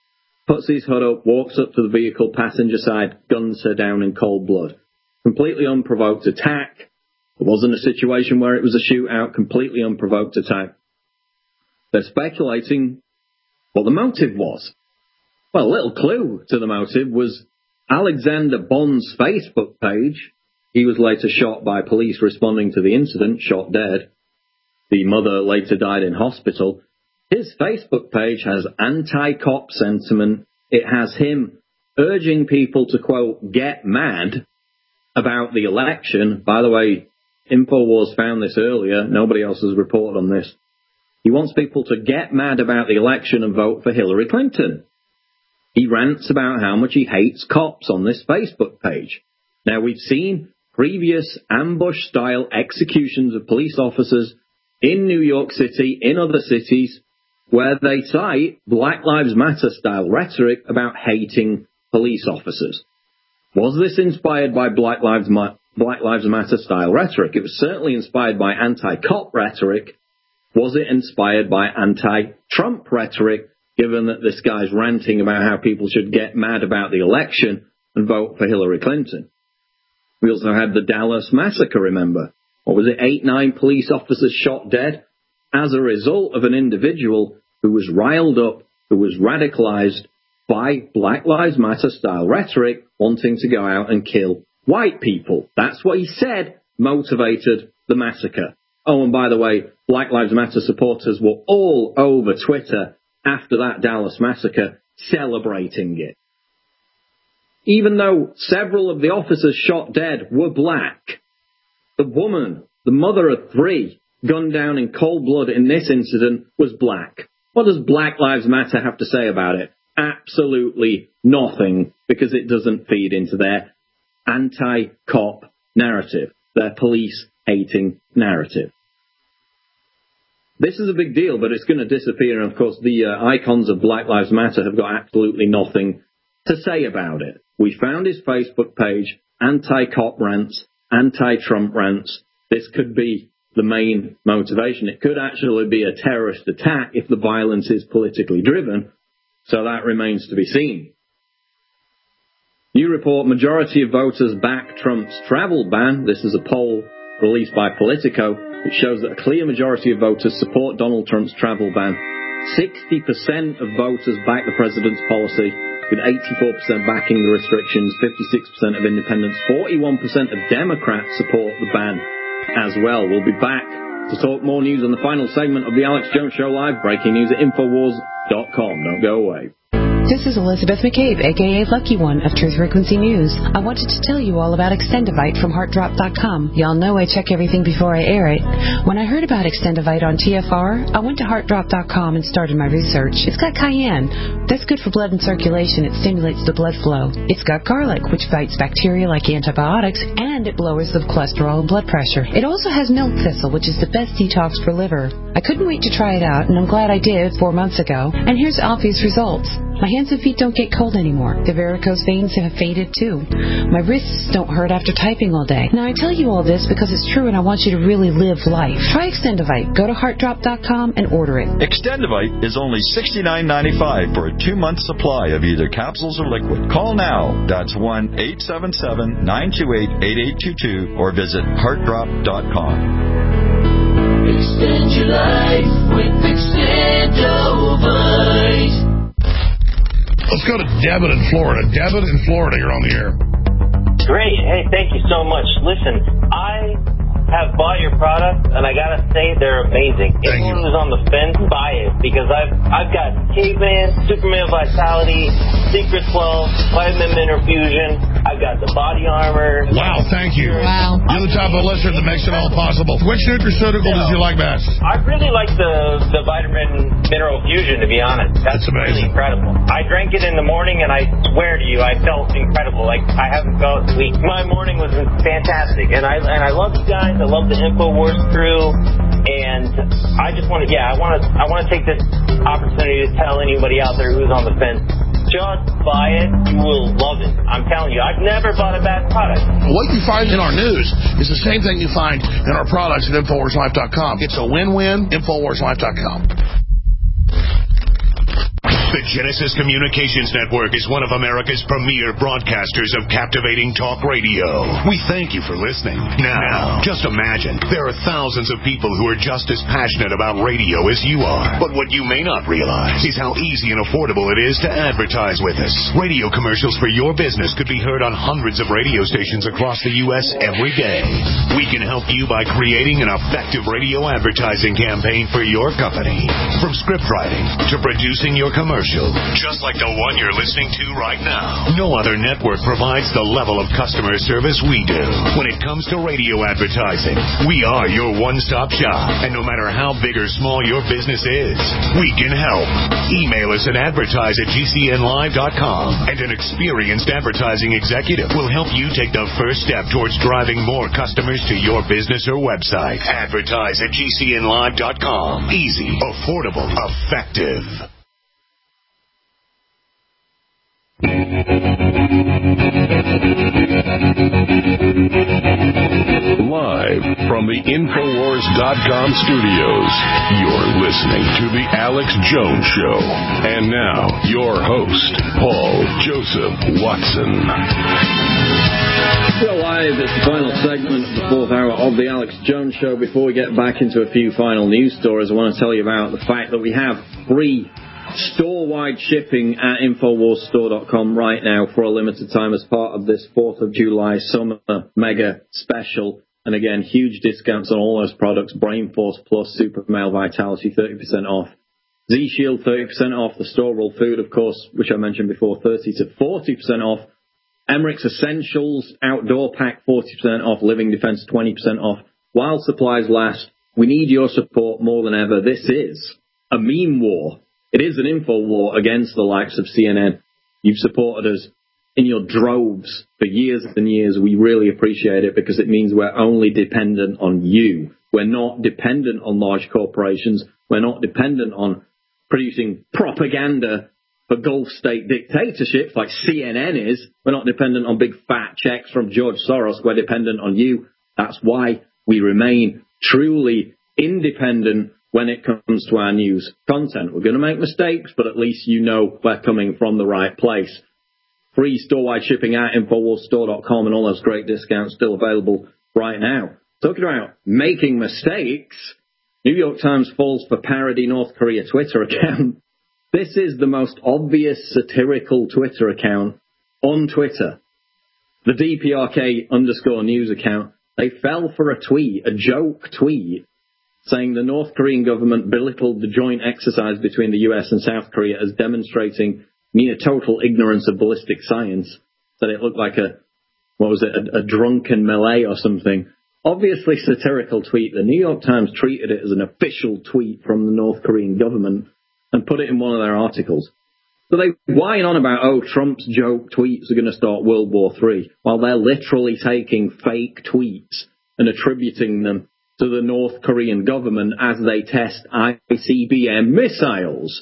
puts his hood up, walks up to the vehicle passenger side, guns her down in cold blood. Completely unprovoked attack. It wasn't a situation where it was a shootout, completely unprovoked attack. They're speculating what the motive was. Well, a little clue to the motive was Alexander Bond's Facebook page. He was later shot by police responding to the incident, shot dead. The mother later died in hospital. His Facebook page has anti-cop sentiment. It has him urging people to, quote, get mad about the election. By the way, InfoWars found this earlier. Nobody else has reported on this. He wants people to get mad about the election and vote for Hillary Clinton. He rants about how much he hates cops on this Facebook page. Now, we've seen previous ambush-style executions of police officers in New York City, in other cities, where they cite Black Lives Matter-style rhetoric about hating police officers. Was this inspired by Black Lives Matter-style rhetoric? It was certainly inspired by anti-cop rhetoric. Was it inspired by anti-Trump rhetoric? Given that this guy's ranting about how people should get mad about the election and vote for Hillary Clinton. We also had the Dallas massacre, remember? 8, 9 police officers shot dead as a result of an individual who was riled up, who was radicalized by Black Lives Matter style rhetoric, wanting to go out and kill white people. That's what he said motivated the massacre. Oh, and by the way, Black Lives Matter supporters were all over Twitter after that Dallas massacre celebrating it. Even though several of the officers shot dead were black, the woman, the mother of 3, gunned down in cold blood in this incident was black. What does Black Lives Matter have to say about it? Absolutely nothing, because it doesn't feed into their anti-cop narrative, their police-hating narrative. This is a big deal, but it's going to disappear, and of course the icons of Black Lives Matter have got absolutely nothing to say about it. We found his Facebook page, anti-cop rants, anti-Trump rants. This could be the main motivation. It could actually be a terrorist attack if the violence is politically driven, so that remains to be seen. New report, majority of voters back Trump's travel ban. This is a poll released by Politico. It shows that a clear majority of voters support Donald Trump's travel ban. 60% of voters back the president's policy, with 84% backing the restrictions, 56% of independents, 41% of Democrats support the ban as well. We'll be back to talk more news on the final segment of the Alex Jones Show Live. Breaking news at Infowars.com. Don't go away. This is Elizabeth McCabe, a.k.a. Lucky One of Truth Frequency News. I wanted to tell you all about Extendivite from HeartDrop.com. Y'all know I check everything before I air it. When I heard about Extendivite on TFR, I went to HeartDrop.com and started my research. It's got cayenne. That's good for blood and circulation. It stimulates the blood flow. It's got garlic, which fights bacteria like antibiotics, and it lowers the cholesterol and blood pressure. It also has milk thistle, which is the best detox for liver. I couldn't wait to try it out, and I'm glad I did 4 months ago. And here's obvious results. My hands and feet don't get cold anymore. The varicose veins have faded too. My wrists don't hurt after typing all day. Now I tell you all this because it's true and I want you to really live life. Try Extendivite. Go to HeartDrop.com and order it. Extendivite is only $69.95 for a 2-month supply of either capsules or liquid. Call now. That's 1-877-928-8822 or visit HeartDrop.com. Extend your life with Extendivite. Let's go to Debit in Florida. Debit in Florida, you're on the air. Great. Hey, thank you so much. Listen, I have bought your product, and I gotta say they're amazing. Anyone who's on the fence, buy it, because I've got Caveman, Superman Vitality, Secret 12, Vitamin Mineral Fusion. I've got the body armor. Wow, thank you. Wow. You're the type of listener that makes it all possible. Which nutraceutical does you like best? I really like the Vitamin Mineral Fusion, to be honest. That's amazing. Really incredible. I drank it in the morning, and I swear to you, I felt incredible. Like I haven't felt weak. My morning was fantastic, and I love you guys. I love the InfoWars crew, and I just want to, I want to take this opportunity to tell anybody out there who's on the fence, just buy it. You will love it. I'm telling you, I've never bought a bad product. What you find in our news is the same thing you find in our products at InfoWarsLife.com. It's a win-win. InfoWarsLife.com. The Genesis Communications Network is one of America's premier broadcasters of captivating talk radio. We thank you for listening. Now, just imagine, there are thousands of people who are just as passionate about radio as you are. But what you may not realize is how easy and affordable it is to advertise with us. Radio commercials for your business could be heard on hundreds of radio stations across the U.S. every day. We can help you by creating an effective radio advertising campaign for your company. From script writing to producing your commercial, just like the one you're listening to right now. No other network provides the level of customer service we do. When it comes to radio advertising, we are your one-stop shop. And no matter how big or small your business is, we can help. Email us at advertise@gcnlive.com, and an experienced advertising executive will help you take the first step towards driving more customers to your business or website. Advertise@gcnlive.com. Easy, affordable, effective. Live From the Infowars.com studios, you're listening to The Alex Jones Show. And now, your host, Paul Joseph Watson. Still live, it's the final segment of the fourth hour of The Alex Jones Show. Before we get back into a few final news stories, I want to tell you about the fact that we have free store-wide shipping at InfoWarsStore.com right now for a limited time as part of this 4th of July summer mega special. And again, huge discounts on all those products. Brain Force Plus, Super Male Vitality, 30% off. Z-Shield, 30% off. The Store-Roll Food, of course, which I mentioned before, 30 to 40% off. Emmerich Essentials Outdoor Pack, 40% off. Living Defense, 20% off. While supplies last, we need your support more than ever. This is a meme war. It is an info war against the likes of CNN. You've supported us in your droves for years and years. We really appreciate it because it means we're only dependent on you. We're not dependent on large corporations. We're not dependent on producing propaganda for Gulf state dictatorships like CNN is. We're not dependent on big fat checks from George Soros. We're dependent on you. That's why we remain truly independent when it comes to our news content. We're going to make mistakes, but at least you know we're coming from the right place. Free store-wide shipping at InfoWarsStore.com and all those great discounts still available right now. Talking about making mistakes, New York Times falls for parody North Korea Twitter account. This is the most obvious satirical Twitter account on Twitter. The DPRK_news account. They fell for a tweet, a joke tweet, saying the North Korean government belittled the joint exercise between the US and South Korea as demonstrating near total ignorance of ballistic science. That it looked like a drunken melee or something. Obviously satirical tweet. The New York Times treated it as an official tweet from the North Korean government and put it in one of their articles. So they whine on about, Trump's joke tweets are going to start World War III, while they're literally taking fake tweets and attributing them to the North Korean government as they test ICBM missiles.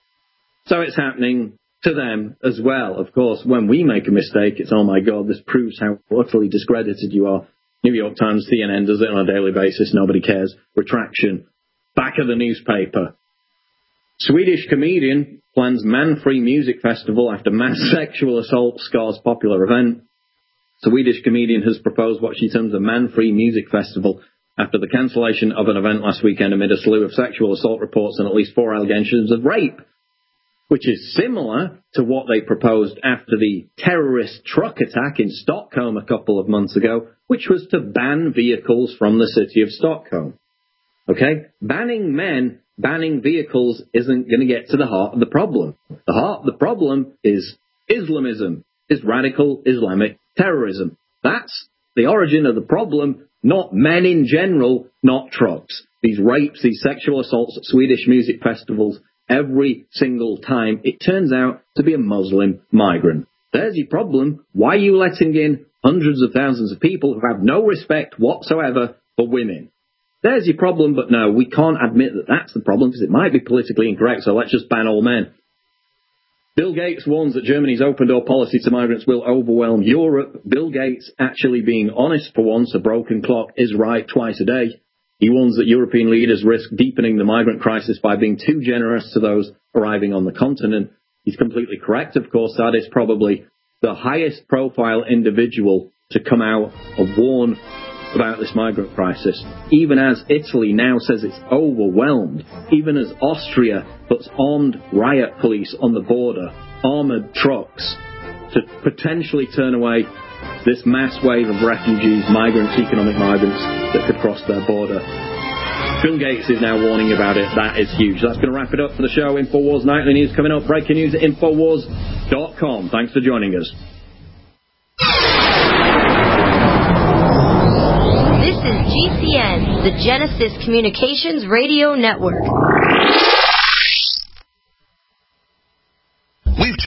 So it's happening to them as well. Of course, when we make a mistake, it's, oh my God, this proves how utterly discredited you are. New York Times, CNN does it on a daily basis. Nobody cares. Retraction. Back of the newspaper. Swedish comedian plans man-free music festival after mass sexual assault scars popular event. Swedish comedian has proposed what she terms a man-free music festival after the cancellation of an event last weekend amid a slew of sexual assault reports and at least 4 allegations of rape, which is similar to what they proposed after the terrorist truck attack in Stockholm a couple of months ago, which was to ban vehicles from the city of Stockholm. Okay? Banning men, banning vehicles isn't going to get to the heart of the problem. The heart of the problem is Islamism, is radical Islamic terrorism. That's the origin of the problem, not men in general, not trucks. These rapes, these sexual assaults at Swedish music festivals, every single time it turns out to be a Muslim migrant. There's your problem. Why are you letting in hundreds of thousands of people who have no respect whatsoever for women? There's your problem, but no, we can't admit that that's the problem because it might be politically incorrect, so let's just ban all men. Bill Gates warns that Germany's open-door policy to migrants will overwhelm Europe. Bill Gates, actually being honest for once, a broken clock is right twice a day. He warns that European leaders risk deepening the migrant crisis by being too generous to those arriving on the continent. He's completely correct, of course. That is probably the highest profile individual to come out and warn about this migrant crisis. Even as Italy now says it's overwhelmed, even as Austria puts armed riot police on the border, armoured trucks, to potentially turn away this mass wave of refugees, migrants, economic migrants that could cross their border. Bill Gates is now warning about it. That is huge. That's going to wrap it up for the show. InfoWars Nightly News coming up. Breaking news at Infowars.com. Thanks for joining us. This is GCN, the Genesis Communications Radio Network.